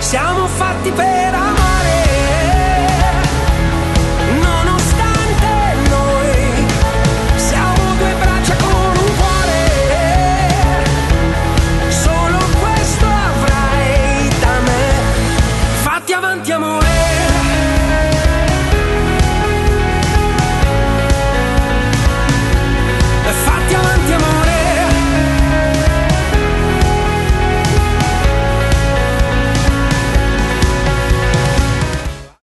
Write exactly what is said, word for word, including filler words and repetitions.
siamo fatti per amare, nonostante noi siamo due braccia con un cuore, solo questo avrai da me, fatti avanti amore.